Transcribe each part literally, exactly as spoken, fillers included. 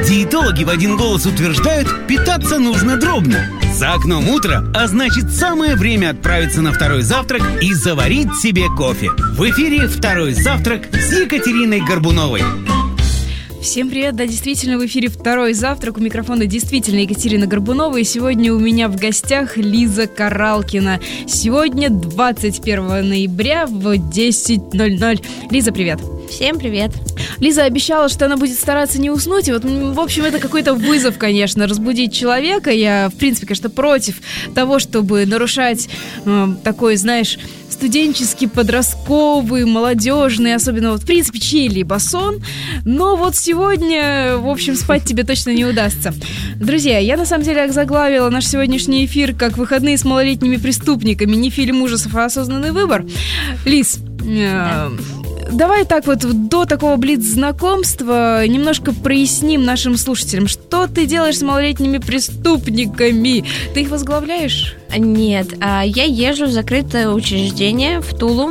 Диетологи в один голос утверждают, питаться нужно дробно. За окном утро, а значит самое время отправиться на второй завтрак и заварить себе кофе. В эфире «Второй завтрак» с Екатериной Горбуновой. Всем привет, да, действительно, в эфире «Второй завтрак», у микрофона действительно Екатерина Горбунова, и сегодня у меня в гостях Лиза Каралкина. Сегодня двадцать первого ноября в десять ноль ноль. Лиза, привет. Всем привет. Лиза обещала, что она будет стараться не уснуть, и вот, в общем, это какой-то вызов, конечно, разбудить человека. Я, в принципе, конечно, против того, чтобы нарушать э, такой, знаешь, студенческий, подростковый, молодежный, особенно вот, в принципе, чей-либо сон. Но вот сегодня, в общем, спать тебе точно не удастся. Друзья, я на самом деле заглавила наш сегодняшний эфир как «Выходные с малолетними преступниками», не фильм ужасов, а осознанный выбор. Лиз, э, давай так вот до такого блиц-знакомства немножко проясним нашим слушателям, что ты делаешь с малолетними преступниками? Ты их возглавляешь? Нет, я езжу в закрытое учреждение в Тулу,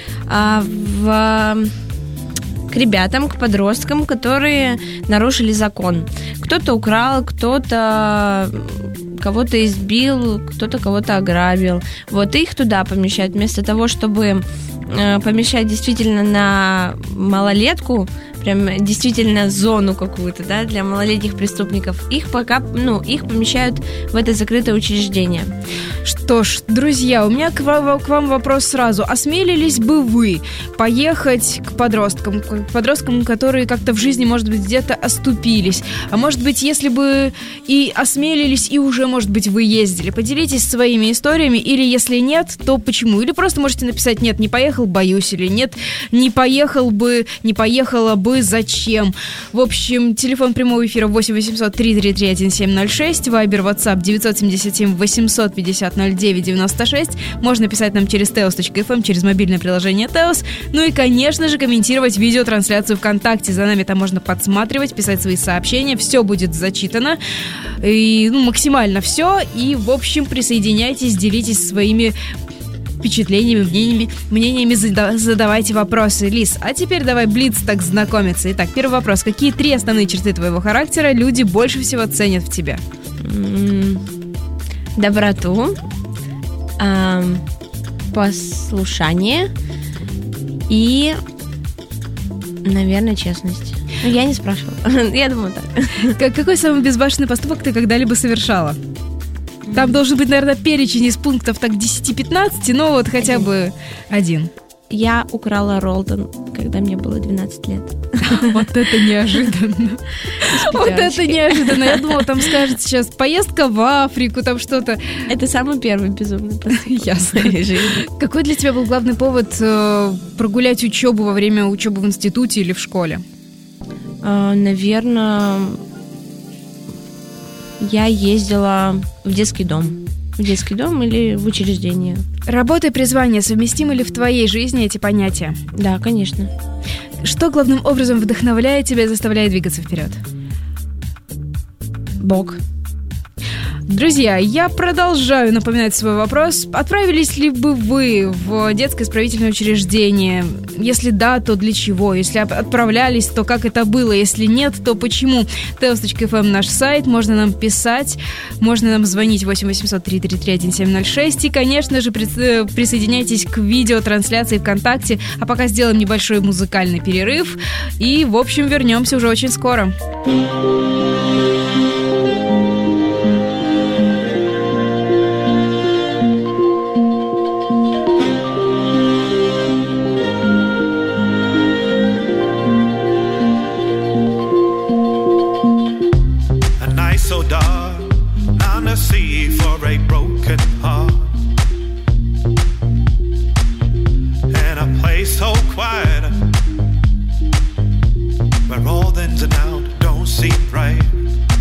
в... к ребятам, к подросткам, которые нарушили закон. Кто-то украл, кто-то кого-то избил, кто-то кого-то ограбил. Вот их туда помещают, вместо того, чтобы помещать действительно на малолетку, прям действительно зону какую-то, да, для малолетних преступников. Их пока, ну, их помещают в это закрытое учреждение. Что ж, друзья, у меня к вам, к вам вопрос сразу. Осмелились бы вы поехать к подросткам, к подросткам, которые как-то в жизни, может быть, где-то оступились? А может быть, если бы и осмелились, и уже, может быть, вы ездили? Поделитесь своими историями, или если нет, то почему? Или просто можете написать: нет, не поехал, боюсь, или нет, не поехал бы, не поехала бы, зачем? В общем, телефон прямого эфира восемь восемьсот три три три один семь ноль шесть, вайбер, ватсап девять семь семь восемьсот пятьдесят ноль девять девяносто шесть. Можно писать нам через теос точка эф эм, через мобильное приложение Теос. Ну и, конечно же, комментировать видеотрансляцию ВКонтакте. За нами там можно подсматривать, писать свои сообщения. Все будет зачитано. И, ну, максимально все. И, в общем, присоединяйтесь, делитесь своими впечатлениями, мнениями, мнениями, задавайте вопросы. Лиз, а теперь давай блиц так знакомиться. Итак, первый вопрос. Какие три основные черты твоего характера люди больше всего ценят в тебе? Доброту, эм, послушание и, наверное, честность. Ну, я не спрашивала. Я думаю так. Какой самый безбашенный поступок ты когда-либо совершала? Там должен быть, наверное, перечень из пунктов так десять-пятнадцать, но вот хотя один. бы один. Я украла Ролтон, когда мне было двенадцать лет. Вот это неожиданно. Вот это неожиданно. Я думала, там скажет сейчас поездка в Африку, там что-то. Это самый первый безумный поступок. Ясно. Какой для тебя был главный повод э, прогулять учебу во время учебы в институте или в школе? Э, наверное, я ездила в детский дом. В детский дом или в учреждение. Работа и призвание совместимы ли в твоей жизни эти понятия? Да, конечно. Что главным образом вдохновляет тебя и заставляет двигаться вперед? Бог. Друзья, я продолжаю напоминать свой вопрос. Отправились ли бы вы в детское исправительное учреждение? Если да, то для чего? Если отправлялись, то как это было? Если нет, то почему? теос точка эф эм наш сайт, можно нам писать, можно нам звонить восемь восемьсот три три три один семь ноль шесть. И, конечно же, присоединяйтесь к видеотрансляции ВКонтакте. А пока сделаем небольшой музыкальный перерыв. И, в общем, вернемся уже очень скоро. Where all ins and out don't seem right.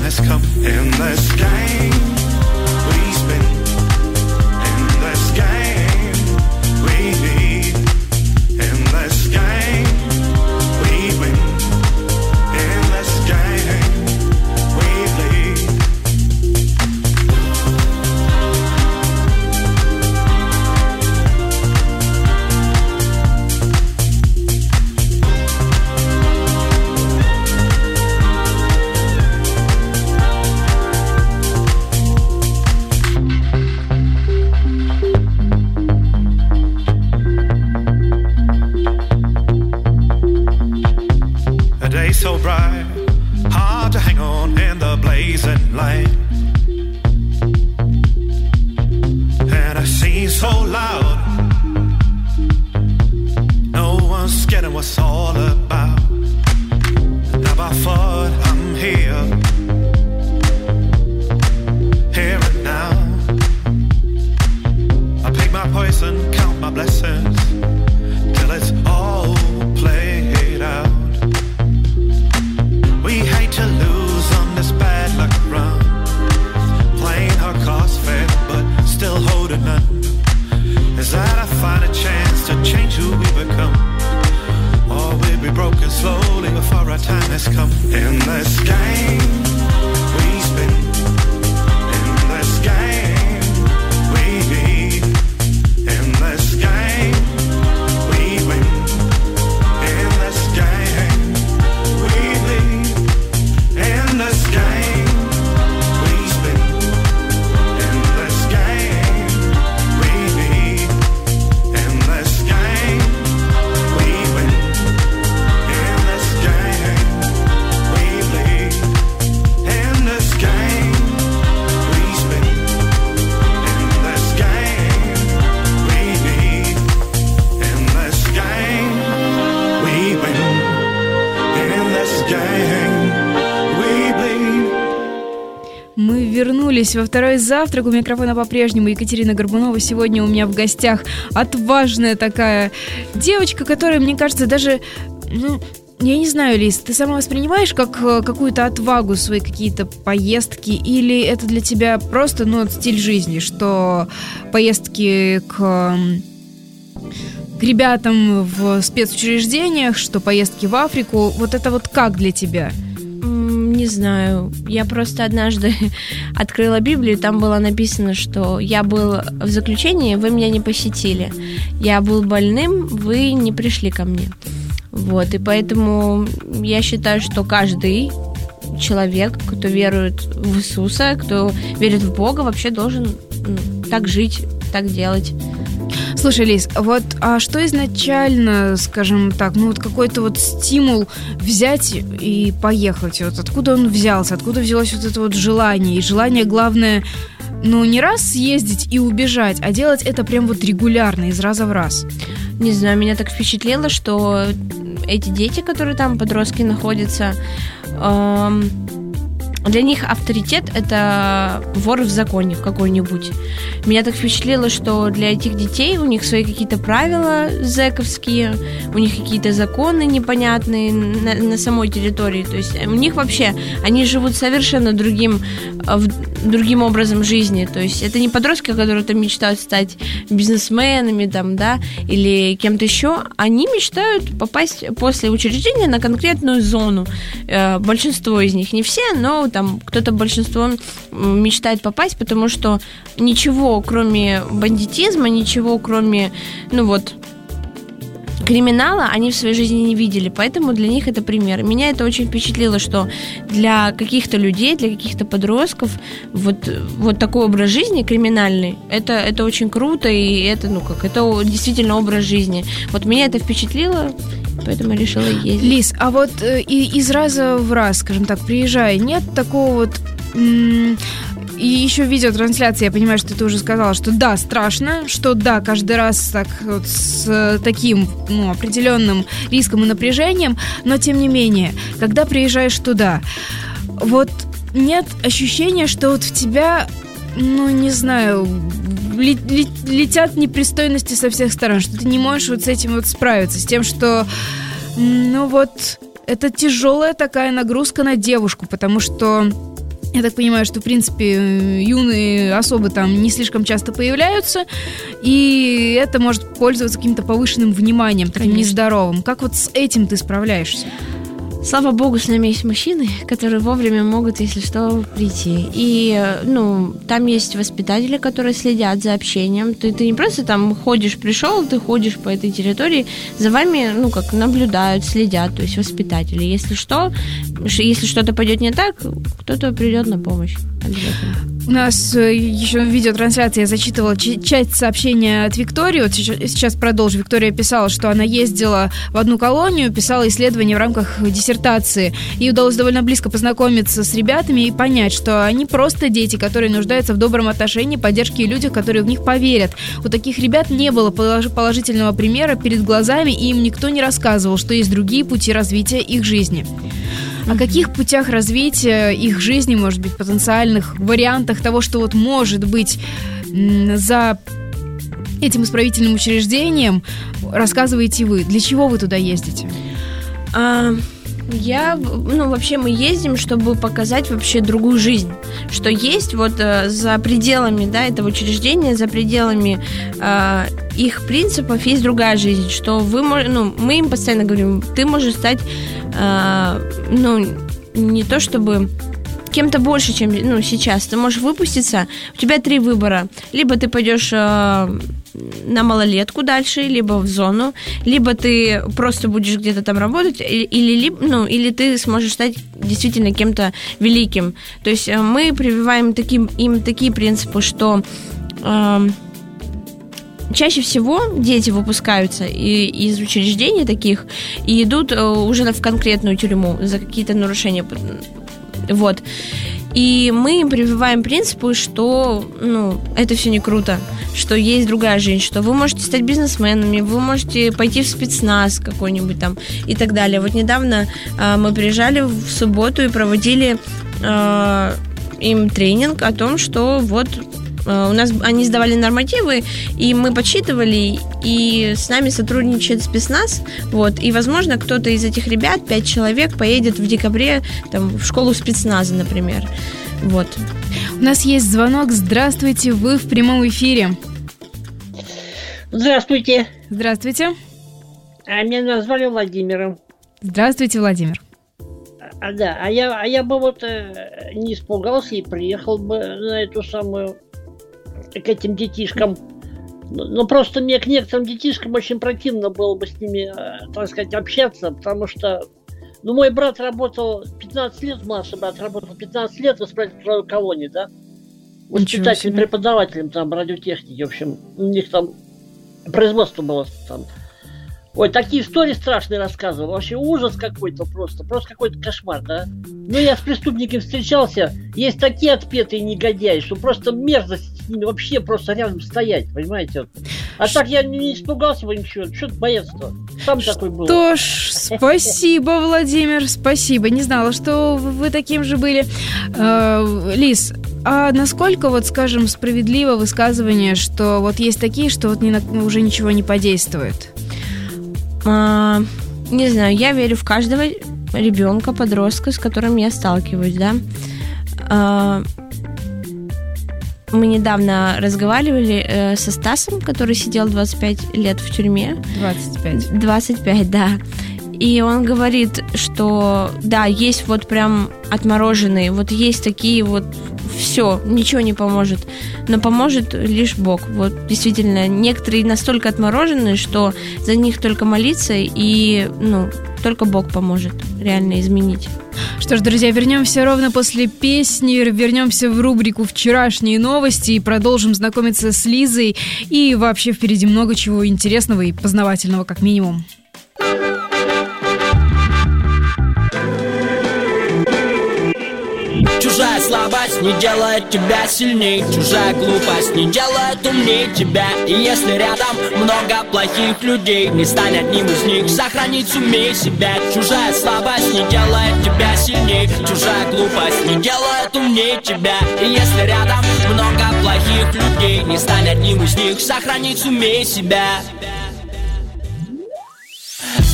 has come. Endless game we spin, endless game we need, endless game we win, endless game we bleed. A day so bright, hard to hang on in the blazing light, and a scene so loud, no one's getting what's all about. Now by foot I'm here, here and now. I pick my poison, count my blessings, till it's all played out. We hate to lose on this bad luck run, playing our cards fair, but still holding none. Is that I find a chance to change who we become, or we'll be broken slowly before our time has come. Endless game we spin, endless game we need, endless game we win, endless game we lead, endless game we spin, endless game we need, endless game we win, endless game we bleed, endless game we spin, endless game we need, endless game we win, endless game we bleed. Мы вернулись во второй завтрак. У микрофона по-прежнему Екатерина Горбунова. Сегодня у меня в гостях отважная такая девочка, которая, мне кажется, даже... Ну, я не знаю, Лиз, ты сама воспринимаешь как э, какую-то отвагу свои какие-то поездки, или это для тебя просто, ну, вот стиль жизни, что поездки к, м, к ребятам в спецучреждениях, что поездки в Африку, вот это вот как для тебя? М, Не знаю. Я просто однажды открыла Библию, там было написано, что я был в заключении, вы меня не посетили. Я был больным, вы не пришли ко мне. Вот, и поэтому я считаю, что каждый человек, кто верует в Иисуса, кто верит в Бога, вообще должен ну, так жить, так делать. Слушай, Лиз, вот а что изначально, скажем так, ну вот какой-то вот стимул взять и поехать? Вот откуда он взялся? Откуда взялось вот это вот желание? И желание, главное, ну не раз съездить и убежать, а делать это прям вот регулярно, из раза в раз. Не знаю, меня так впечатлило, что эти дети, которые там, подростки, находятся, эм, для них авторитет – это вор в законе какой-нибудь. Меня так впечатлило, что для этих детей у них свои какие-то правила зэковские, у них какие-то законы непонятные на, на самой территории. То есть у них вообще, они живут совершенно другим, другим образом жизни. То есть это не подростки, которые там мечтают стать бизнесменами там, да, или кем-то еще. Они мечтают попасть после учреждения на конкретную зону. Большинство из них, не все, но там кто-то, большинство мечтает попасть, потому что ничего, кроме бандитизма, ничего, кроме, ну вот, криминала они в своей жизни не видели, поэтому для них это пример. Меня это очень впечатлило, что для каких-то людей, для каких-то подростков вот, вот такой образ жизни криминальный, это, это очень круто, и это, ну как, это действительно образ жизни. Вот меня это впечатлило, поэтому я решила ездить. Лиз, а вот э, из раза в раз, скажем так, приезжая, нет такого вот... М- И еще видеотрансляции, я понимаю, что ты уже сказала, что да, страшно, что да, каждый раз так вот с таким, ну, определенным риском и напряжением, но тем не менее, когда приезжаешь туда, вот нет ощущения, что вот в тебя, ну, не знаю, летят непристойности со всех сторон, что ты не можешь вот с этим вот справиться, с тем, что, ну, вот, это тяжелая такая нагрузка на девушку, потому что Я так понимаю, что, в принципе, юные особы там не слишком часто появляются, и это может пользоваться каким-то повышенным вниманием, таким Конечно. нездоровым. Как вот с этим ты справляешься? Слава богу, с нами есть мужчины, которые вовремя могут, если что, прийти. И, ну, там есть воспитатели, которые следят за общением. Ты, ты не просто там ходишь, пришел, ты ходишь по этой территории, за вами, ну, как наблюдают, следят, то есть воспитатели. Если что, если что-то пойдет не так, кто-то придет на помощь. Обязательно. У нас э, еще в видеотрансляции я зачитывала ч- часть сообщения от Виктории. Вот сейчас, сейчас продолжу. Виктория писала, что она ездила в одну колонию, писала исследования в рамках диссертации. Ей удалось довольно близко познакомиться с ребятами и понять, что они просто дети, которые нуждаются в добром отношении, поддержке и людях, которые в них поверят. У таких ребят не было положительного примера перед глазами, и им никто не рассказывал, что есть другие пути развития их жизни. О каких путях развития их жизни, может быть, потенциальных вариантах того, что вот может быть за этим исправительным учреждением, рассказываете вы? Для чего вы туда ездите? А, я, ну, вообще мы ездим, чтобы показать вообще другую жизнь, что есть вот э, за пределами, да, этого учреждения, за пределами э, их принципов есть другая жизнь, что вы, ну, мы им постоянно говорим, ты можешь стать, э, ну, не то чтобы кем-то больше, чем, ну, сейчас. Ты можешь выпуститься, у тебя три выбора. Либо ты пойдешь э, на малолетку дальше, либо в зону, либо ты просто будешь где-то там работать, или, ну, или ты сможешь стать действительно кем-то великим. То есть э, мы прививаем таким, им такие принципы, что э, чаще всего дети выпускаются и, из учреждений таких и идут э, уже в конкретную тюрьму за какие-то нарушения. Вот. И мы им прививаем принципы, что, ну, это все не круто, что есть другая жизнь, что вы можете стать бизнесменами, вы можете пойти в спецназ какой-нибудь там и так далее. Вот недавно э, мы приезжали в субботу и проводили э, им тренинг о том, что вот у нас они сдавали нормативы, и мы подсчитывали, и с нами сотрудничает спецназ, вот, и, возможно, кто-то из этих ребят, пять человек, поедет в декабре там, в школу спецназа, например, вот. У нас есть звонок. Здравствуйте, вы в прямом эфире. Здравствуйте. Здравствуйте. А меня назвали Владимиром. Здравствуйте, Владимир. А, да, а я, а я бы вот э, не испугался и приехал бы на эту самую, к этим детишкам. Ну, просто мне к некоторым детишкам очень противно было бы с ними, э, так сказать, общаться, потому что, ну, мой брат работал пятнадцать лет, младший брат работал пятнадцать лет в исправительной колонии, да, воспитателем, преподавателем там радиотехники, в общем, у них там производство было там. Ой, такие истории страшные рассказывал. Вообще ужас какой-то просто. Просто какой-то кошмар, да? Ну, я с преступниками встречался. Есть такие отпетые негодяи, что просто мерзость с ними вообще просто рядом стоять, понимаете? А так я не испугался бы ничего. Что-то боец-то. Сам такой был. Что ж, спасибо, Владимир, спасибо. Не знала, что вы таким же были. Э, Лиз, а насколько, вот, скажем, справедливо высказывание, что вот есть такие, что вот ни на, уже ничего не подействует? А, не знаю, я верю в каждого ребенка, подростка, с которым я сталкиваюсь, да. А, мы недавно разговаривали э, со Стасом, который сидел двадцать пять лет в тюрьме. двадцать пять. двадцать пять, да. И он говорит, что да, есть вот прям отмороженные, вот есть такие вот, все, ничего не поможет, но поможет лишь Бог. Вот действительно, некоторые настолько отмороженные, что за них только молиться, и, ну, только Бог поможет реально изменить. Что ж, друзья, вернемся ровно после песни, вернемся в рубрику «Вчерашние новости» и продолжим знакомиться с Лизой. И вообще впереди много чего интересного и познавательного, как минимум. Чужая слабость не делает тебя сильней, чужая глупость не делает умнее тебя. И если рядом много плохих людей, не стань одним из них, сохранить сумей себя. Чужая слабость не делает тебя сильней, чужая глупость не делает умнее тебя. И если рядом много плохих людей, не стань одним из них, сохранить сумей себя.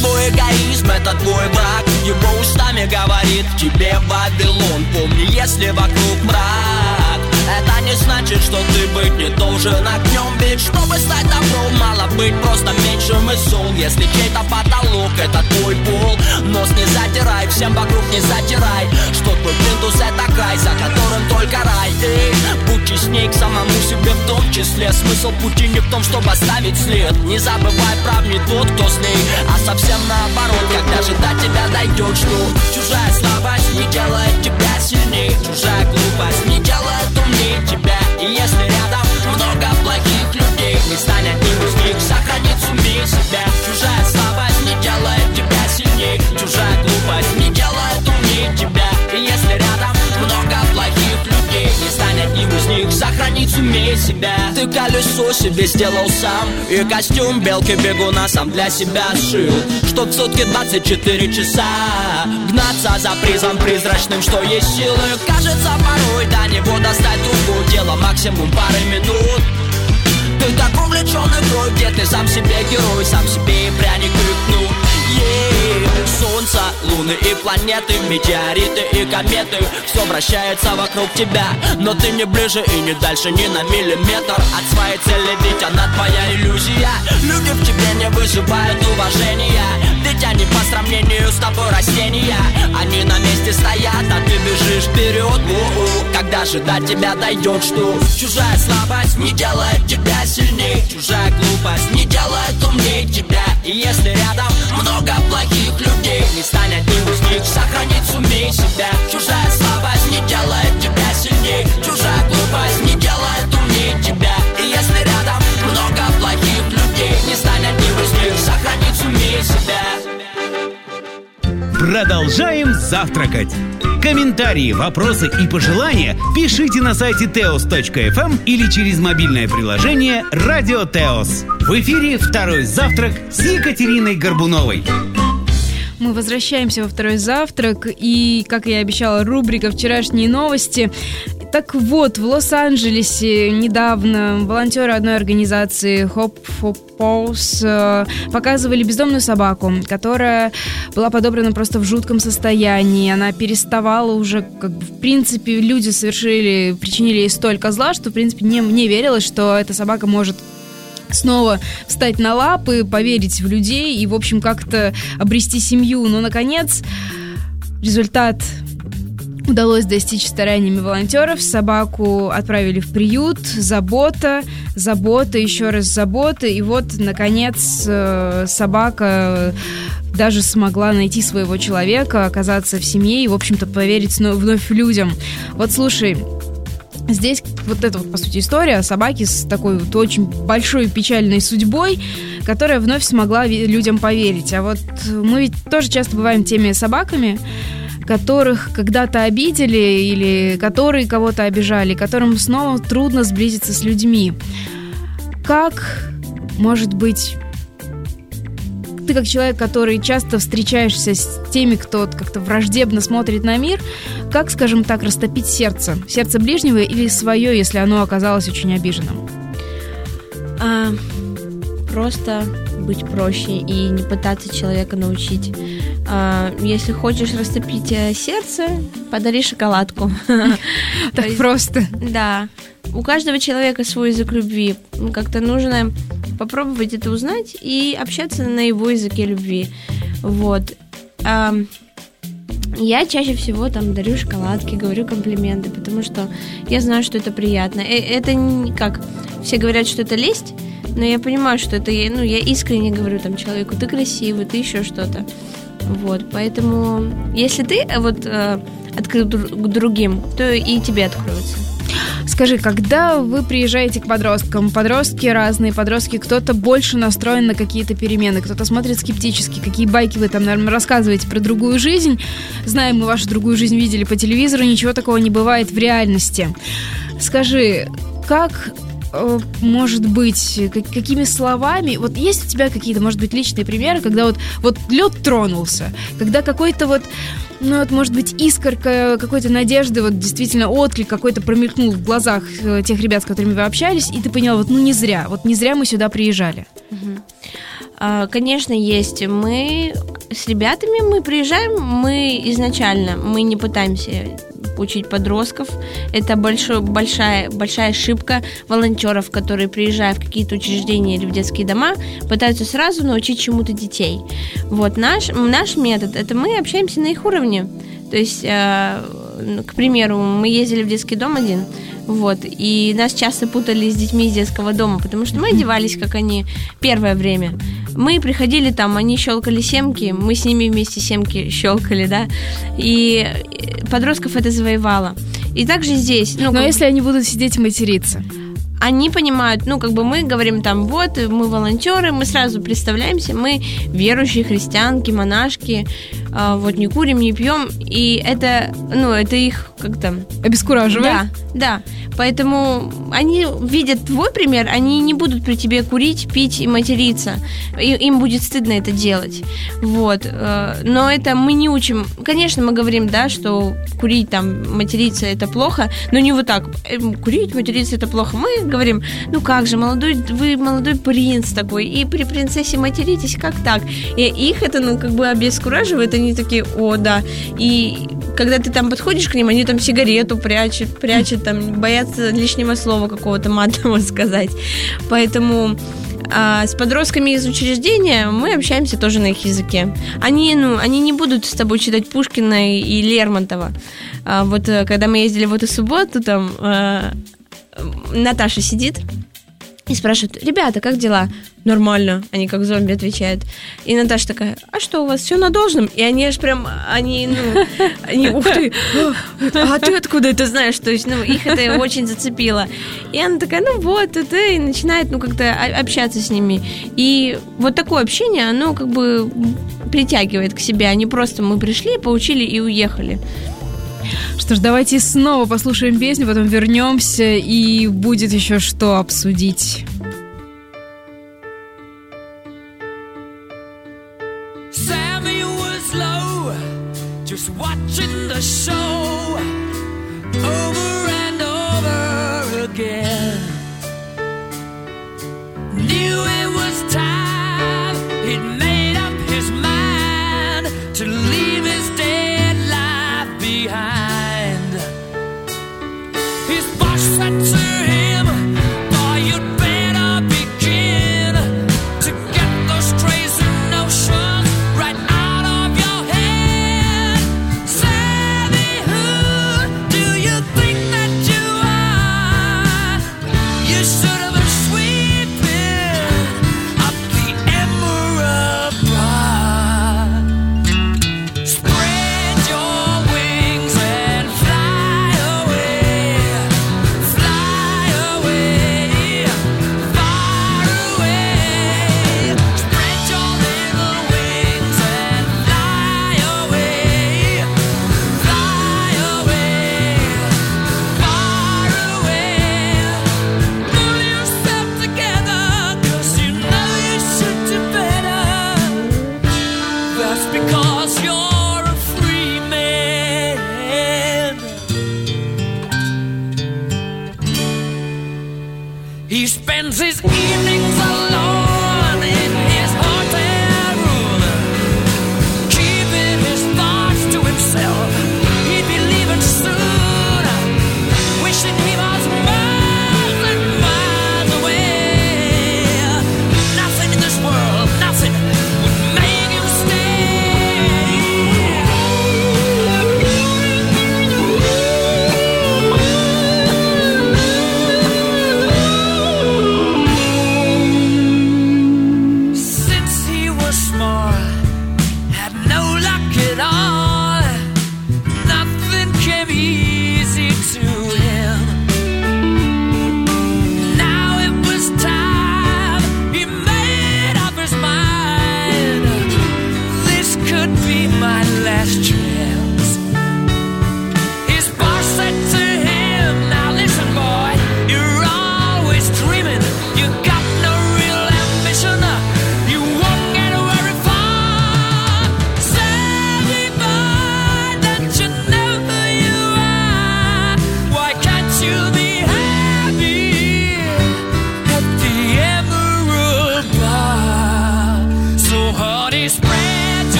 Твой эгоизм — это твой враг. Его устами говорит тебе Вавилон. Помни, если вокруг мрак, это не значит, что ты быть не должен огнем. Ведь чтобы стать добром, мало быть просто меньшим из зол. Если чей-то потолок — это твой пол, нос не задирай, всем вокруг не затирай, что твой плинтус — это край, за которым только рай. Эй, будь честней к самому себе в том числе. Смысл пути не в том, чтобы оставить след. Не забывай, прав не тот, кто с ней, а совсем наоборот. Когда же до тебя дойдет, что чужая слабость не делает тебя сильнее, чужая глупость не делает умнее тебя. И если рядом много плохих людей, не стань одним из них, сохрани в уме себя. Чужая слабость не делает тебя сильнее, чужая глупость не делает умнее тебя. И если рядом много плохих людей, не стань одним из них, сохрани в уме себя. Ты колесо себе сделал сам, и костюм белки-бегуна сам для себя сшил, чтоб в сутки двадцать четыре часа гнаться за призом призрачным, что есть силы. Кажется, порой до него достать другое дело, максимум пары минут. Ты так увлечен игрой, где ты сам себе герой, сам себе и пряник крикнул. Yeah. Солнце, луны и планеты, метеориты и кометы, все вращается вокруг тебя, но ты не ближе и не дальше ни на миллиметр от своей цели, ведь она твоя иллюзия. Люди в тебе не вызывают уважения, ведь они по сравнению с тобой растения. Они на месте стоят, а ты бежишь вперед. У-у. Когда же до тебя дойдет, что чужая слабость не делает тебя сильнее, чужая глупость не делает умнее тебя. И если рядом много плохих людей, не стань одним из них, сохранить сумей себя. Чужая слабость не делает тебя сильнее, чужая глупость не делает умнее тебя. И если рядом много плохих людей, не стань одним из них, сохранить сумей себя. Продолжаем завтракать. Комментарии, вопросы и пожелания пишите на сайте теос точка эф эм или через мобильное приложение «Радио Теос». В эфире «Второй завтрак» с Екатериной Горбуновой. Мы возвращаемся во второй завтрак, и, как я и обещала, рубрика «Вчерашние новости». Так вот, в Лос-Анджелесе недавно волонтеры одной организации Hope for Paws показывали бездомную собаку, которая была подобрана просто в жутком состоянии. Она переставала уже, как бы, в принципе, люди совершили, причинили ей столько зла, что, в принципе, не, не верилось, что эта собака может снова встать на лапы, поверить в людей и, в общем, как-то обрести семью. Но, наконец, результат удалось достичь стараниями волонтеров. Собаку отправили в приют. Забота, забота, еще раз забота. И вот, наконец, собака даже смогла найти своего человека, оказаться в семье и, в общем-то, поверить вновь людям. Вот, слушай, здесь вот эта вот, по сути, история о собаке с такой вот очень большой печальной судьбой, которая вновь смогла людям поверить. А вот мы ведь тоже часто бываем теми собаками, которых когда-то обидели или которые кого-то обижали, которым снова трудно сблизиться с людьми. Как, может быть, ты как человек, который часто встречаешься с теми, кто как-то враждебно смотрит на мир, как, скажем так, растопить сердце? Сердце ближнего или свое, если оно оказалось очень обиженным? А, просто быть проще и не пытаться человека научить. А, если хочешь растопить сердце, подари шоколадку. Так просто. Да. У каждого человека свой язык любви. Как-то нужно попробовать это узнать и общаться на его языке любви. Вот. А, я чаще всего там дарю шоколадки, говорю комплименты, потому что я знаю, что это приятно. Это не как все говорят, что это лесть, но я понимаю, что это, ну, я искренне говорю там человеку: ты красивый, ты еще что-то. Вот, поэтому если ты вот открыт к другим, то и тебе откроются. Скажи, когда вы приезжаете к подросткам, подростки разные, подростки, кто-то больше настроен на какие-то перемены, кто-то смотрит скептически, какие байки вы там, наверное, рассказываете про другую жизнь. Знаем, мы вашу другую жизнь видели по телевизору, ничего такого не бывает в реальности. Скажи, как, может быть, какими словами, вот есть у тебя какие-то, может быть, личные примеры, когда вот, вот лед тронулся, когда какой-то вот, ну вот, может быть, искорка какой-то надежды, вот действительно отклик какой-то промелькнул в глазах тех ребят, с которыми вы общались, и ты поняла, вот ну не зря, вот не зря мы сюда приезжали. Угу. А, конечно, есть. Мы с ребятами мы приезжаем, мы изначально мы не пытаемся учить подростков. Это большой, большая, большая ошибка волонтеров, которые, приезжая в какие-то учреждения или в детские дома, пытаются сразу научить чему-то детей. Вот наш, наш метод, это мы общаемся на их уровне. То есть, э, к примеру, мы ездили в детский дом один, вот, и нас часто путали с детьми из детского дома, потому что мы одевались, как они, первое время. Мы приходили там, они щелкали семки, мы с ними вместе семки щелкали, да, и подростков это завоевало. И также здесь... Ну, Но как... если они будут сидеть и материться? Они понимают, ну, как бы мы говорим там, вот, мы волонтеры, мы сразу представляемся, мы верующие христианки, монашки, э, вот, не курим, не пьем, и это, ну, это их как-то... Обескураживает? Да, да, поэтому они видят твой пример, они не будут при тебе курить, пить и материться, и, им будет стыдно это делать, вот, э, но это мы не учим, конечно, мы говорим, да, что курить, там, материться это плохо, но не вот так, курить, материться это плохо, мы говорим, ну как же, молодой, вы молодой принц такой, и при принцессе материтесь, как так? И их это, ну, как бы обескураживает, они такие, о, да, и когда ты там подходишь к ним, они там сигарету прячут, прячут, там, боятся лишнего слова какого-то матового сказать, поэтому... А с подростками из учреждения мы общаемся тоже на их языке. Они, ну, они не будут с тобой читать Пушкина и Лермонтова. А вот когда мы ездили в эту субботу, там а, Наташа сидит и спрашивает, ребята, как дела? Нормально, они как зомби отвечают. И Наташа такая, а что, у вас все на должном? И они аж прям, они, ну, они, ух ты, а ты откуда это знаешь? То есть, ну, их это очень зацепило. И она такая, ну вот, это, и начинает, ну, как-то общаться с ними. И вот такое общение, оно как бы притягивает к себе, а не просто мы пришли, поучили и уехали. Что ж, давайте снова послушаем песню, потом вернемся, и будет еще что обсудить. Sammy was low, just watching the show over and over again. Knew it was time, he'd made up his mind to leave his dead life behind. His boss said to him, boy, you'd better begin to get those crazy notions right out of your head. Sammy, who do you think that you are? You should have been sweeping up the Emerald Broad. Spread your wings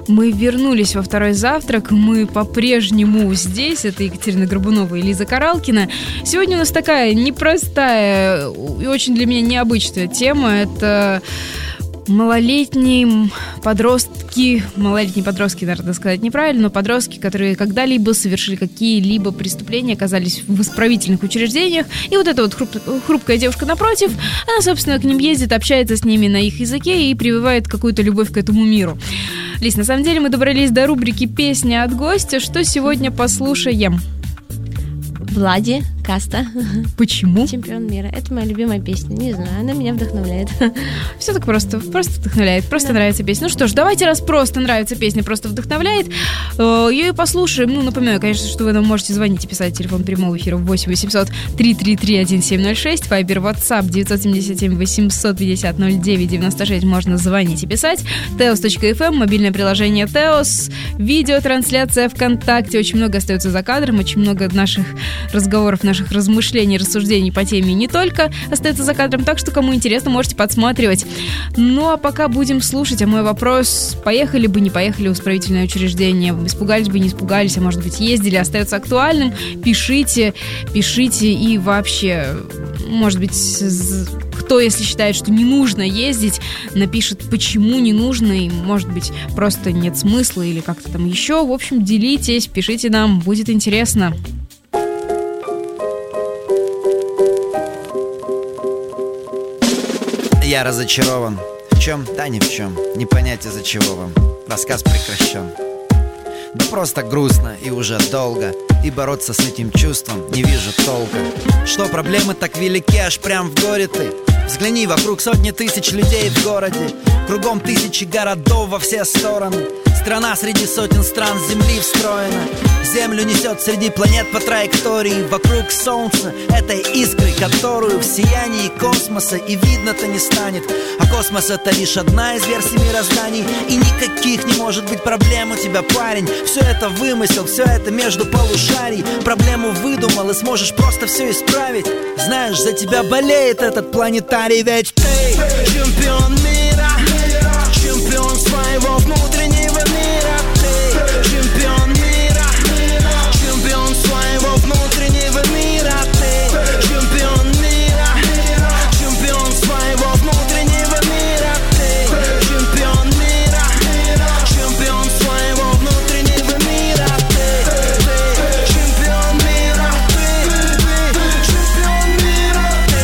Мы вернулись во второй завтрак. Мы по-прежнему здесь. Это Екатерина Горбунова и Лиза Каралкина. Сегодня у нас такая непростая и очень для меня необычная тема. Это малолетние подростки, малолетние подростки, наверное, сказать неправильно, но подростки, которые когда-либо совершили какие-либо преступления, оказались в исправительных учреждениях. И вот эта вот хруп, хрупкая девушка напротив, она, собственно, к ним ездит, общается с ними на их языке и прививает какую-то любовь к этому миру. Лиз, на самом деле мы добрались до рубрики «Песня от гостя». Что сегодня послушаем? Влади Каста. Почему? Чемпион мира. Это моя любимая песня. Не знаю, она меня вдохновляет. Все так просто. Просто вдохновляет. Просто да. Нравится песня. Ну что ж, давайте, раз просто нравится песня, просто вдохновляет, ее и послушаем. Ну, напоминаю, конечно, что вы нам можете звонить и писать. Телефон прямого эфира восемь восемьсот три три три один семь ноль шесть. Вайбер, WhatsApp девять семь семь восемьсот пятьдесят ноль девять девяносто шесть. Можно звонить и писать. теос точка эф эм, мобильное приложение Теос, видеотрансляция ВКонтакте. Очень много остается за кадром. Очень много наших разговоров, наших размышлений, рассуждений по теме не только остается за кадром, так что кому интересно, можете подсматривать. Ну а пока будем слушать, а мой вопрос: поехали бы, не поехали в исправительное учреждение, испугались бы, не испугались, а может быть ездили, остается актуальным. Пишите, пишите и вообще, может быть, кто, если считает, что не нужно ездить, напишет, почему не нужно, и может быть просто нет смысла или как-то там еще. В общем, делитесь, пишите нам, будет интересно. Я разочарован. В чем? Да ни в чем. Не понять, из-за чего вам. Рассказ прекращен. Да просто грустно и уже долго. И бороться с этим чувством не вижу толка. Что проблемы так велики, аж прям в горе ты. Взгляни вокруг, сотни тысяч людей в городе. Кругом тысячи городов во все стороны. Страна среди сотен стран земли встроена. Землю несет среди планет по траектории. Вокруг солнца этой искры, которую в сиянии космоса и видно-то не станет. А космос — это лишь одна из версий мирозданий. И никаких не может быть проблем у тебя, парень. Все это вымысел, все это между полушарий. Проблему выдумал и сможешь просто все исправить. Знаешь, за тебя болеет этот планетарий. Ведь ты чемпион мира, чемпион своего внутреннего мира. Ты чемпион мира, чемпион своего внутреннего мира. Ты чемпион мира, чемпион своего внутреннего мира. Ты чемпион мира, чемпион своего внутреннего мира. Ты чемпион мира, ты чемпион мира.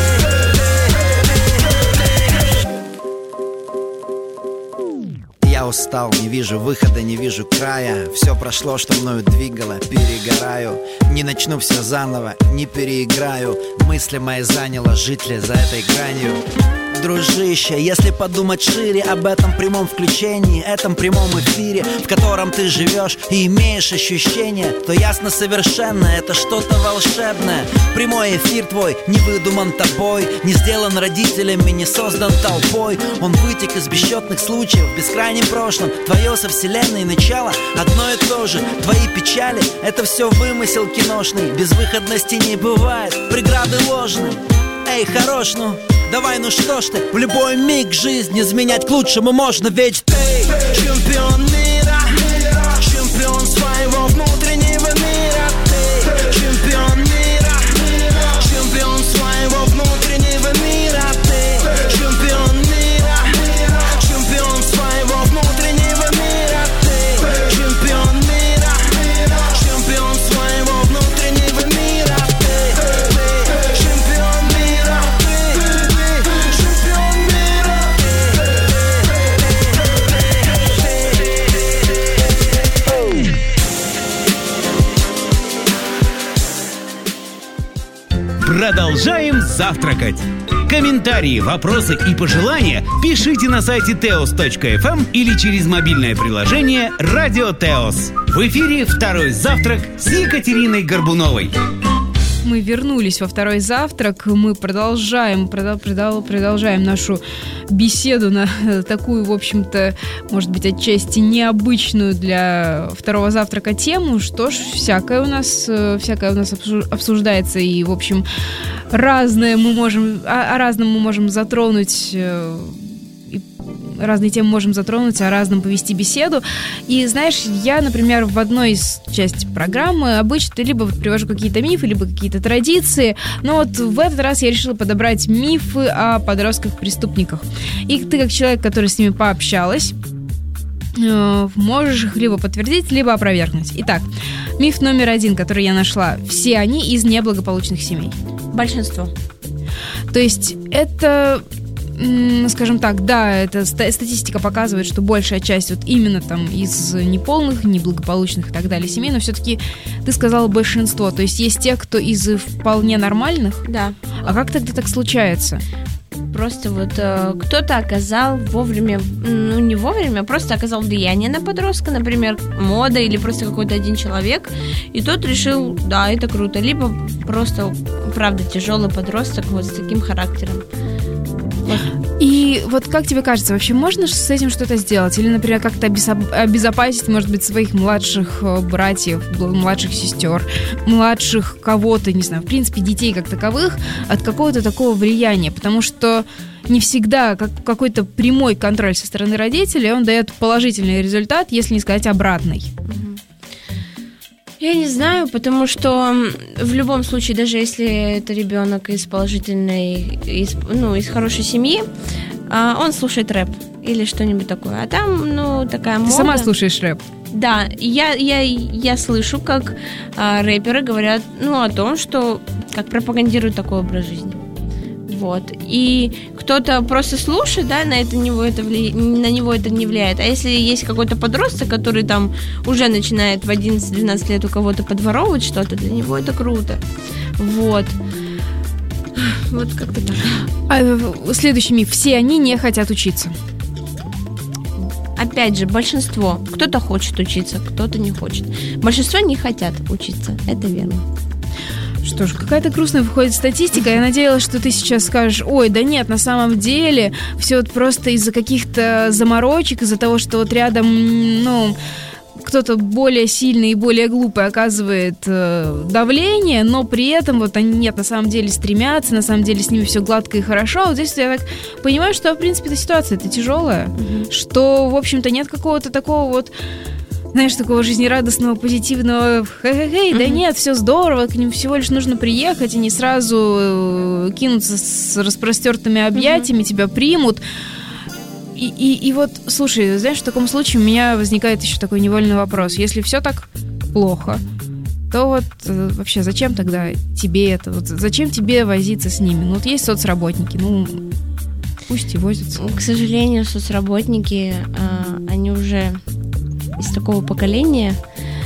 Я устал, не вижу выхода, не вижу края. Все прошло, что мною двигало, перегораю. Не начну все заново, не переиграю. Мысли мои заняло жить ли за этой гранью. Дружище, если подумать шире об этом прямом включении, этом прямом эфире, в котором ты живешь и имеешь ощущение, то ясно совершенно, это что-то волшебное. Прямой эфир твой не выдуман тобой, не сделан родителями, не создан толпой. Он вытек из бесчетных случаев в бескрайнем прошлом. Твое со вселенной начало одно и то же. Твои печали — это все вымысел киношный. Безвыходности не бывает, преграды ложные. Эй, хорош, ну, давай, ну что ж ты, в любой миг жизнь изменять к лучшему можно. Ведь ты чемпион мира, чемпион своего внутреннего мира. Ты чемпион мира, чемпион своего внутреннего мира. Ты чемпион мира, чемпион своего внутреннего мира. Ты чемпион мира, чемпион своего внутреннего мира. Ты чемпион мира. Продолжаем завтракать. Комментарии, вопросы и пожелания пишите на сайте теос точка эф эм или через мобильное приложение «Радио Теос». В эфире второй завтрак с Екатериной Горбуновой. Мы вернулись во второй завтрак. Мы продолжаем, продол, продол, продолжаем нашу беседу на такую, в общем-то, может быть, отчасти необычную для второго завтрака тему. Что ж, всякое у нас, всякое у нас обсуждается, и, в общем, разное мы можем, о, о разном мы можем затронуть. И разные темы можем затронуть, о разном повести беседу. И знаешь, я, например, в одной из частей программы обычно либо вот привожу какие-то мифы, либо какие-то традиции, но вот в этот раз я решила подобрать мифы о подростках-преступниках. И ты, как человек, который с ними пообщалась, можешь их либо подтвердить, либо опровергнуть. Итак, миф номер один, который я нашла. Все они из неблагополучных семей. Большинство. То есть это, скажем так, да, это статистика показывает, что большая часть вот именно там из неполных, неблагополучных и так далее семей, но все-таки ты сказала большинство. То есть есть те, кто из вполне нормальных? Да. А как тогда так случается? Просто вот э, кто-то оказал вовремя, ну не вовремя, просто оказал влияние на подростка, например, мода или просто какой-то один человек, и тот решил, да, это круто, либо просто, правда, тяжелый подросток вот с таким характером. Вот. И вот как тебе кажется, вообще можно с этим что-то сделать? Или, например, как-то обезопасить, может быть, своих младших братьев, младших сестер, младших кого-то, не знаю, в принципе, детей как таковых от какого-то такого влияния? Потому что не всегда как, какой-то прямой контроль со стороны родителей, он дает положительный результат, если не сказать обратный. Я не знаю, потому что в любом случае, даже если это ребенок из положительной, из, ну, из хорошей семьи, он слушает рэп или что-нибудь такое. А там, ну, такая мода. Ты сама слушаешь рэп? Да, я, я, я слышу, как а, рэперы говорят, ну, о том, что как пропагандируют такой образ жизни. Вот. И кто-то просто слушает, да, на это него это вли... на него это не влияет. А если есть какой-то подросток, который там уже начинает в одиннадцать-двенадцать лет у кого-то подворовывать что-то, для него это круто. Вот. Вот как-то так. А, следующий миф. Все они не хотят учиться. Опять же, большинство. Кто-то хочет учиться, кто-то не хочет. Большинство не хотят учиться. Это верно. Что ж, какая-то грустная выходит статистика. Я надеялась, что ты сейчас скажешь: ой, да нет, на самом деле все вот просто из-за каких-то заморочек, из-за того, что вот рядом, ну, кто-то более сильный и более глупый оказывает э, давление, но при этом вот они, нет, на самом деле стремятся, на самом деле с ними все гладко и хорошо. Вот здесь я так понимаю, что, в принципе, эта ситуация это тяжелая, mm-hmm. что, в общем-то, нет какого-то такого вот, знаешь, такого жизнерадостного, позитивного хе-хе-хей, mm-hmm. да нет, все здорово, к ним всего лишь нужно приехать, и не сразу кинуться с распростертыми объятиями, mm-hmm. тебя примут. И, и, и вот, слушай, знаешь, в таком случае у меня возникает еще такой невольный вопрос. Если все так плохо, то вот э, вообще зачем тогда тебе это? Вот зачем тебе возиться с ними? Ну вот есть соцработники, ну пусть и возятся. К сожалению, соцработники, э, они уже из такого поколения,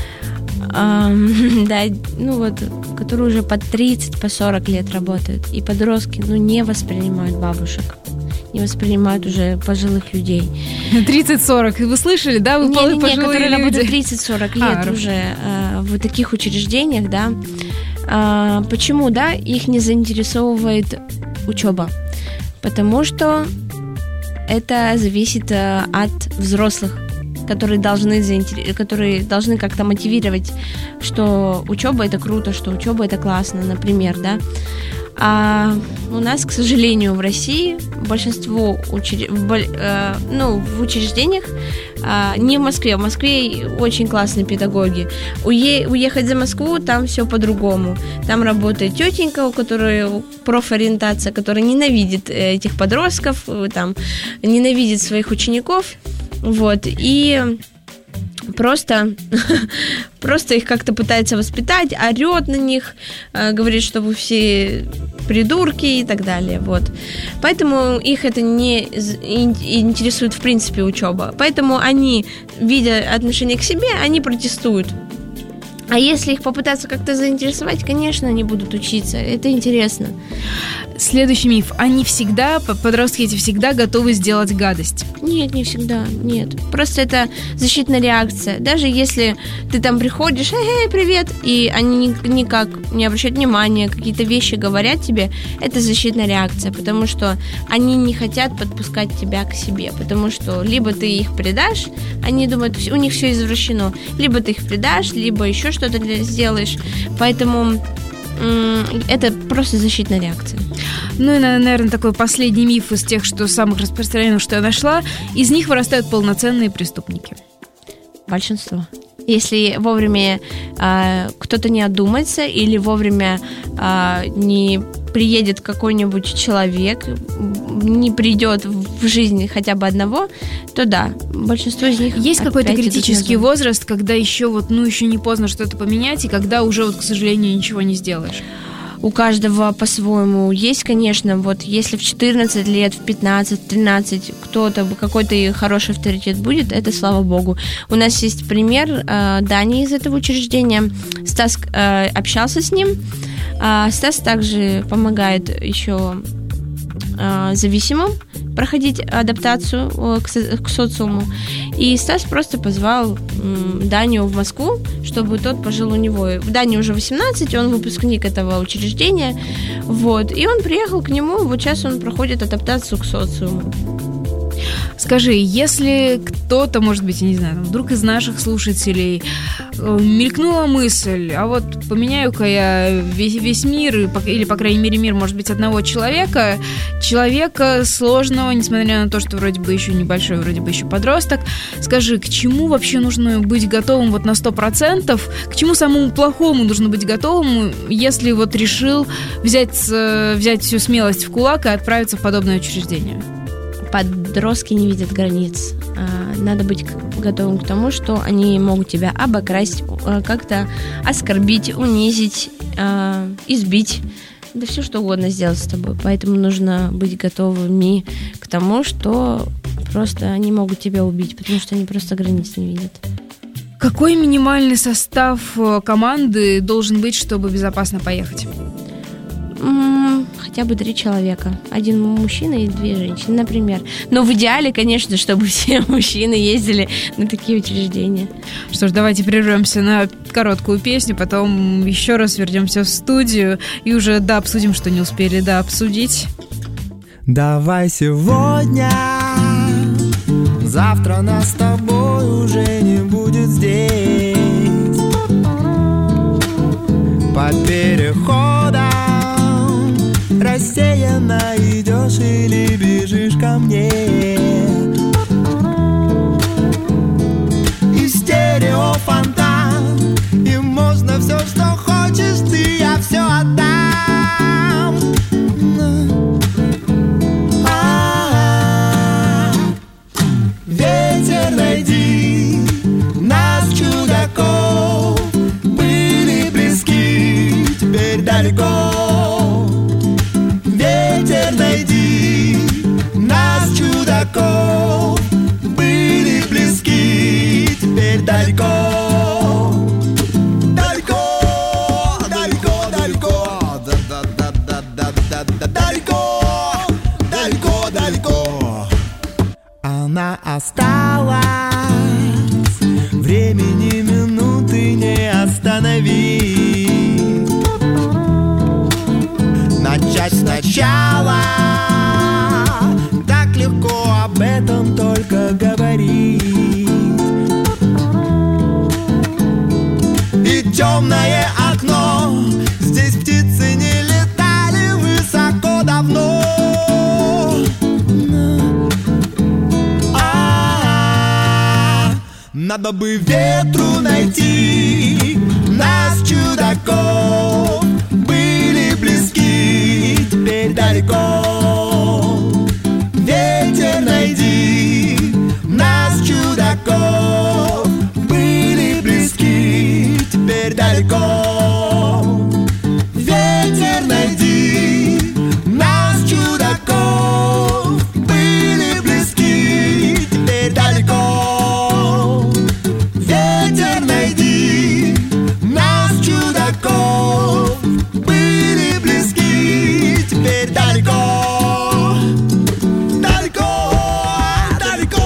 э, да, ну вот, которые уже по тридцать, по сорок лет работают. И подростки, ну, не воспринимают бабушек. Не воспринимают уже пожилых людей. тридцать-сорок, вы слышали, да? Вы не, пожилые не, не, которые люди. работают тридцать-сорок лет а, уже э, в таких учреждениях, да. А, почему, да, их не заинтересовывает учеба? Потому что это зависит э, от взрослых, которые должны, заинтер... которые должны как-то мотивировать, что учеба это круто, что учеба это классно, например, да. А у нас, к сожалению, в России большинство учр... э, ну, в учреждениях, э, не в Москве, в Москве очень классные педагоги. Уе... Уехать за Москву, там все по-другому. Там работает тетенька, у которой профориентация, которая ненавидит этих подростков, там, ненавидит своих учеников, вот, и просто, просто их как-то пытается воспитать, орет на них, говорит, что вы все придурки и так далее, вот. Поэтому их это не интересует в принципе учеба. Поэтому они, видя отношение к себе, они протестуют. А если их попытаться как-то заинтересовать, конечно, они будут учиться. Это интересно. Следующий миф. Они всегда, подростки эти всегда готовы сделать гадость. Нет, не всегда, нет. Просто это защитная реакция. Даже если ты там приходишь, эй, привет, и они никак не обращают внимания, какие-то вещи говорят тебе, это защитная реакция, потому что они не хотят подпускать тебя к себе, потому что либо ты их предашь, они думают, у них все извращено, либо ты их предашь, либо еще что-то сделаешь, поэтому м- это просто защитная реакция. Ну и, наверное, такой последний миф из тех, что самых распространенных, что я нашла. Из них вырастают полноценные преступники. Большинство. Если вовремя э, кто-то не одумается или вовремя э, не приедет какой-нибудь человек, не придет в жизнь хотя бы одного, то да, большинство из них... Есть какой-то критический возраст, когда еще вот, ну, еще не поздно что-то поменять, и когда уже, вот, к сожалению, ничего не сделаешь? У каждого по-своему. Есть, конечно, вот если в четырнадцать лет, в пятнадцать, в тринадцать кто-то, какой-то хороший авторитет будет, это слава богу. У нас есть пример э, Дани из этого учреждения. Стас э, общался с ним. А Стас также помогает еще э, зависимым проходить адаптацию э, к, к социуму. И Стас просто позвал э, Даню в Москву, чтобы тот пожил у него. В Дани уже восемнадцать, он выпускник этого учреждения. Вот. И он приехал к нему, вот сейчас он проходит адаптацию к социуму. Скажи, если кто-то, может быть, я не знаю, вдруг из наших слушателей э, мелькнула мысль, а вот поменяю-ка я весь, весь мир, или, по крайней мере, мир, может быть, одного человека, человека сложного, несмотря на то, что вроде бы еще небольшой, вроде бы еще подросток, скажи, к чему вообще нужно быть готовым вот на сто процентов, к чему самому плохому нужно быть готовым, если вот решил взять, взять всю смелость в кулак и отправиться в подобное учреждение? Подростки не видят границ. Надо быть готовым к тому, что они могут тебя обокрасть, как-то оскорбить, унизить, избить. Да все что угодно сделать с тобой. Поэтому нужно быть готовыми к тому, что просто они могут тебя убить, потому что они просто границ не видят. Какой минимальный состав команды должен быть, чтобы безопасно поехать? Хотя бы три человека. Один мужчина и две женщины, например. Но в идеале, конечно, чтобы все мужчины ездили на такие учреждения. Что ж, давайте прервемся на короткую песню, потом еще раз вернемся в студию и уже дообсудим, что не успели дообсудить. Давай сегодня, завтра нас с тобой уже не будет здесь. Под переходом рассеянно идешь или бежишь ко мне. И стереофонтан, и можно все, что хочешь ты, я все отдам. А-а-а. Ветер, найди нас, чудаков, были близки, теперь далеко. Ветер, найди нас, чудаков, были близки, теперь далеко. Далеко, далеко, далеко, да-да-да-да-да-да-да, далеко, далеко, далеко. Она осталась, времени минуты не остановить. Начать сначала, так легко об этом только говорить. И темное окно, здесь птицы не летали высоко давно. А-а-а. Надо бы ветру найти нас, чудаков, были близки, теперь далеко. Ветер, найди нас, чудаков, были близки, теперь далеко. Ветер, найди нас, чудаков, были близки, теперь далеко. Ветер, найди нас, чудаков, были близки, теперь далеко. Далеко, далеко,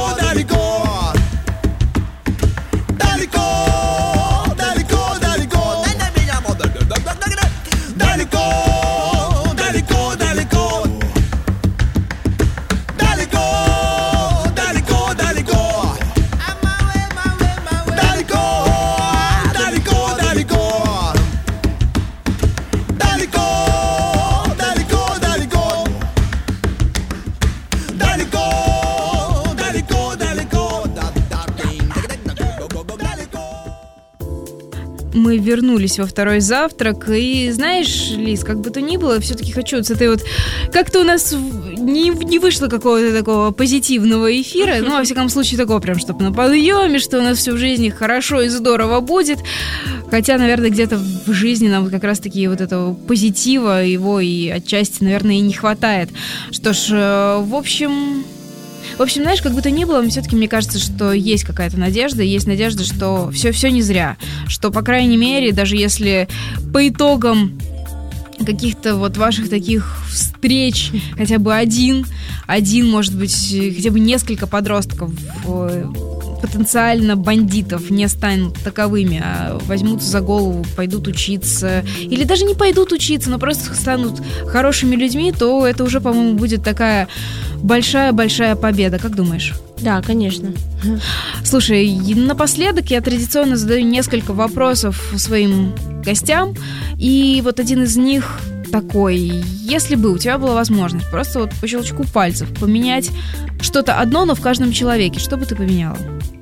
мы вернулись во второй завтрак. И знаешь, Лиз, как бы то ни было, все-таки хочу вот с этой вот... Как-то у нас не, не вышло какого-то такого позитивного эфира, ну, во всяком случае, такого прям, чтобы на подъеме, что у нас все в жизни хорошо и здорово будет. Хотя, наверное, где-то в жизни нам как раз-таки вот этого позитива, его и отчасти, наверное, и не хватает. Что ж, в общем... В общем, знаешь, как бы то ни было, все-таки мне кажется, что есть какая-то надежда, есть надежда, что все, все не зря, что, по крайней мере, даже если по итогам каких-то вот ваших таких встреч хотя бы один, один, может быть, хотя бы несколько подростков, потенциально бандитов, не станут таковыми, а возьмутся за голову, пойдут учиться, или даже не пойдут учиться, но просто станут хорошими людьми, то это уже, по-моему, будет такая большая-большая победа. Как думаешь? Да, конечно. Слушай, напоследок я традиционно задаю несколько вопросов своим гостям, и вот один из них такой: если бы у тебя была возможность просто вот по щелчку пальцев поменять что-то одно, но в каждом человеке, что бы ты поменяла?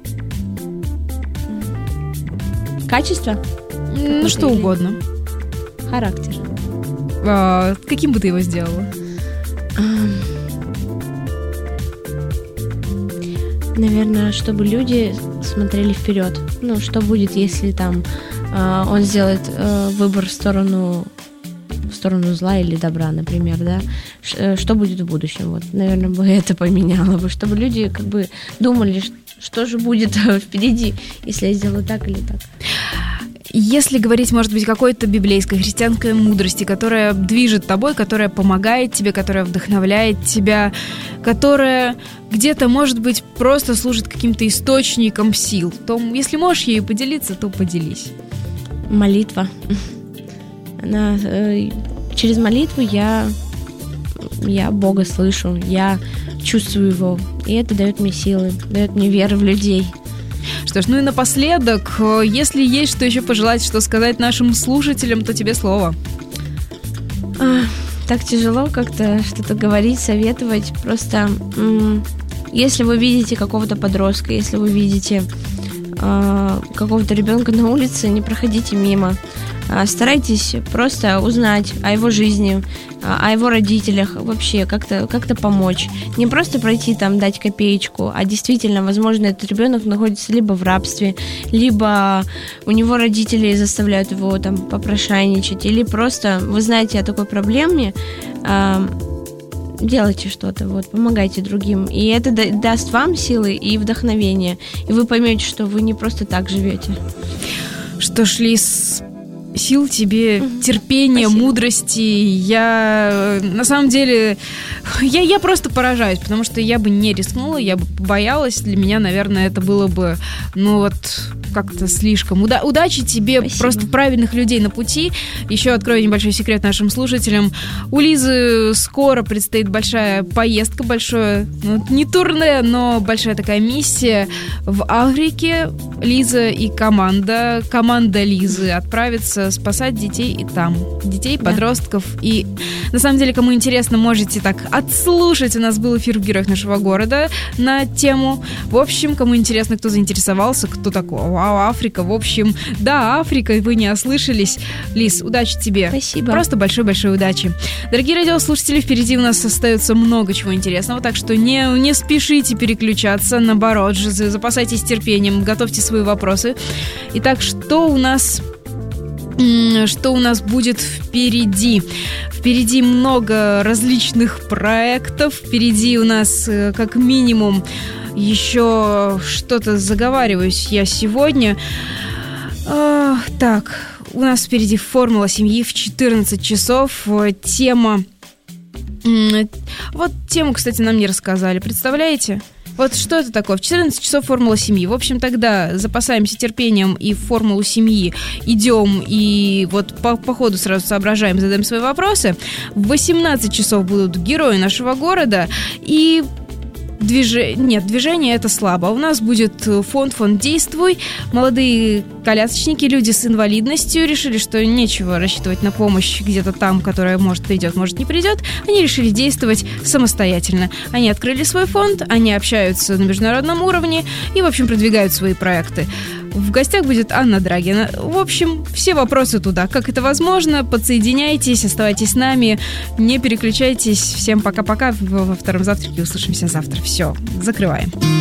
Качество? Ну, что или... угодно. Характер. А, каким бы ты его сделала? Наверное, чтобы люди смотрели вперед. Ну, что будет, если там э, он сделает э, выбор в сторону, в сторону зла или добра, например, да? Ш, что будет в будущем? Вот, наверное, бы это поменяло бы, чтобы люди как бы думали, что же будет впереди, если я сделаю так или так. Если говорить, может быть, какой-то библейской, христианской мудрости, которая движет тобой, которая помогает тебе, которая вдохновляет тебя, которая где-то, может быть, просто служит каким-то источником сил, то если можешь ею поделиться, то поделись. Молитва. Она, э, через молитву я, я Бога слышу, я чувствую Его, и это дает мне силы, дает мне веру в людей. Что ж, ну и напоследок, если есть что еще пожелать, что сказать нашим слушателям, то тебе слово. А, так тяжело как-то что-то говорить, советовать. Просто м- если вы видите какого-то подростка, если вы видите э, какого-то ребенка на улице, не проходите мимо. А, старайтесь просто узнать о его жизни, о его родителях, вообще как-то, как-то помочь. Не просто пройти там, дать копеечку, а действительно, возможно, этот ребенок находится либо в рабстве, либо у него родители заставляют его там попрошайничать, или просто вы знаете о такой проблеме, э, делайте что-то, вот, помогайте другим. И это да- даст вам силы и вдохновение. И вы поймете, что вы не просто так живете. Что ж, Лиз, сил тебе, mm-hmm. терпения, Спасибо. Мудрости. Я, на самом деле, я, я просто поражаюсь, потому что я бы не рискнула, я бы боялась. Для меня, наверное, это было бы, ну вот, как-то слишком. Уда- удачи тебе, Спасибо. Просто правильных людей на пути. Еще открою небольшой секрет нашим слушателям. У Лизы скоро предстоит большая поездка, большое, ну, не турне, но большая такая миссия в Африке. Лиза и команда, команда Лизы отправится спасать детей и там. Детей, да. Подростков. И на самом деле, кому интересно, можете так отслушать. У нас был эфир в «Героях нашего города» на тему. В общем, кому интересно, кто заинтересовался, кто такой, вау, Африка. В общем, да, Африка, вы не ослышались. Лиз, удачи тебе. Спасибо. Просто большой-большой удачи. Дорогие радиослушатели, впереди у нас остается много чего интересного, так что не, не спешите переключаться. Наоборот же, запасайтесь терпением, готовьте свои вопросы. Итак, что у нас... Что у нас будет впереди? Впереди много различных проектов. Впереди у нас, как минимум, еще что-то заговариваюсь я сегодня. А, так, у нас впереди «Формула семьи» в четырнадцать часов. Тема... Вот тему, кстати, нам не рассказали. Представляете? Вот что это такое? В четырнадцать часов «Формула семьи». В общем, тогда запасаемся терпением и в «Формулу семьи» идем и вот по, по ходу сразу соображаем, задаем свои вопросы. В восемнадцать часов будут «Герои нашего города» и... Движ... Нет, движение это слабо. У нас будет фонд «Фонд Действуй». Молодые колясочники, люди с инвалидностью решили, что нечего рассчитывать на помощь где-то там, которая может придет, может не придет. Они решили действовать самостоятельно. Они открыли свой фонд, они общаются на международном уровне и, в общем, продвигают свои проекты. В гостях будет Анна Драгина. В общем, все вопросы туда. Как это возможно? Подсоединяйтесь, оставайтесь с нами, не переключайтесь. Всем пока-пока. Во втором завтраке услышимся завтра. Все, закрываем.